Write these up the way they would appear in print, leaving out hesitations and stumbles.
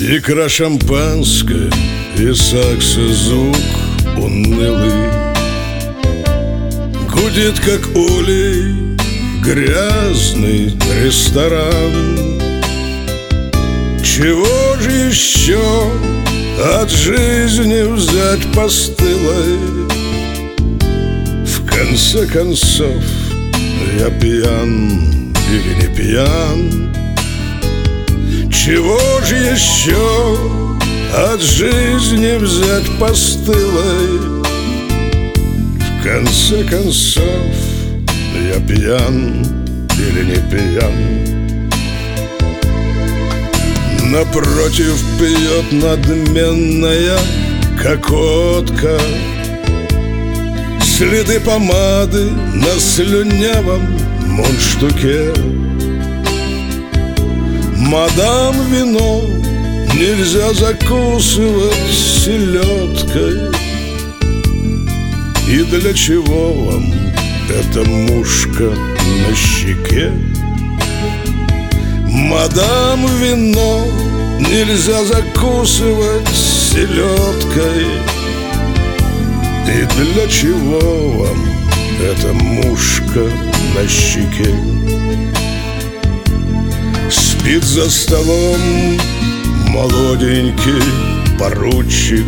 Икра шампанское и сакса звук унылый. Гудит, как улей, грязный ресторан. Чего же еще от жизни взять постылой? В конце концов, я пьян или не пьян? Чего же еще от жизни взять постылой? В конце концов, я пьян или не пьян? Напротив пьет надменная кокотка, следы помады на слюнявом мундштуке. Мадам, вино нельзя закусывать селедкой. И для чего вам эта мушка на щеке? Мадам, вино нельзя закусывать селедкой. И для чего вам эта мушка на щеке? Спит за столом молоденький поручик,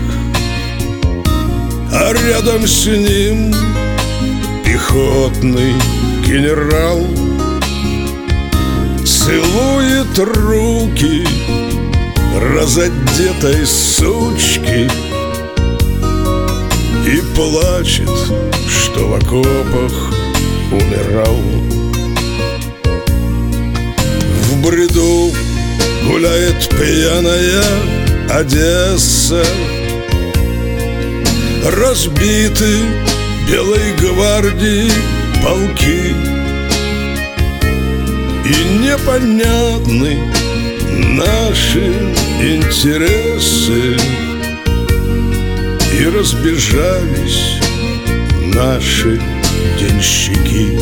а рядом с ним пехотный генерал. Целует руки разодетой сучки и плачет, что в окопах умирал. В бреду гуляет пьяная Одесса. Разбиты Белой гвардии полки, и непонятны наши интересы, и разбежались наши денщики.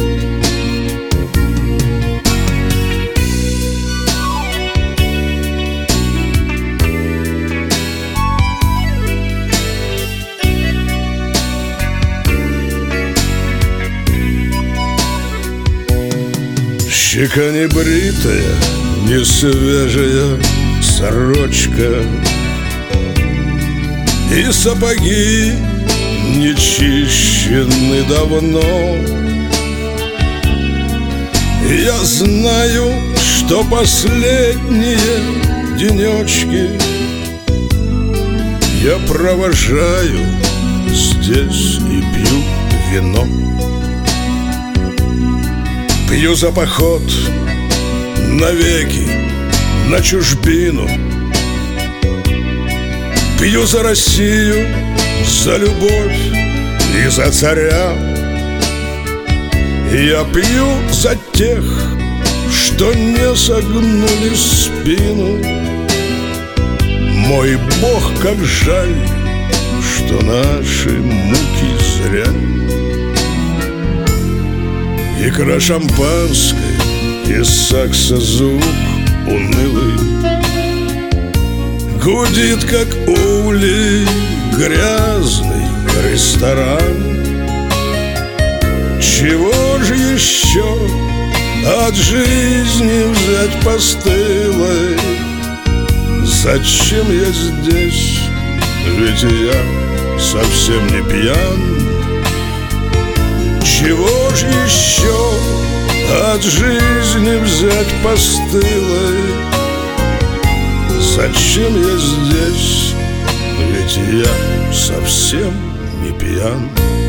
Щека не бритая, не свежая сорочка, и сапоги не чищены давно. Я знаю, что последние денечки я провожаю здесь и пью вино. Пью за поход навеки на чужбину, пью за Россию, за любовь и за царя. Я пью за тех, что не согнули спину. Мой Бог, как жаль, что наши муки зря. Икра шампанское и сакса звук унылый. Гудит, как улей, грязный ресторан. Чего же еще от жизни взять постылой? Зачем я здесь, ведь я совсем не пьян? Чего же еще от жизни взять постылой? Зачем я здесь, ведь я совсем не пьян?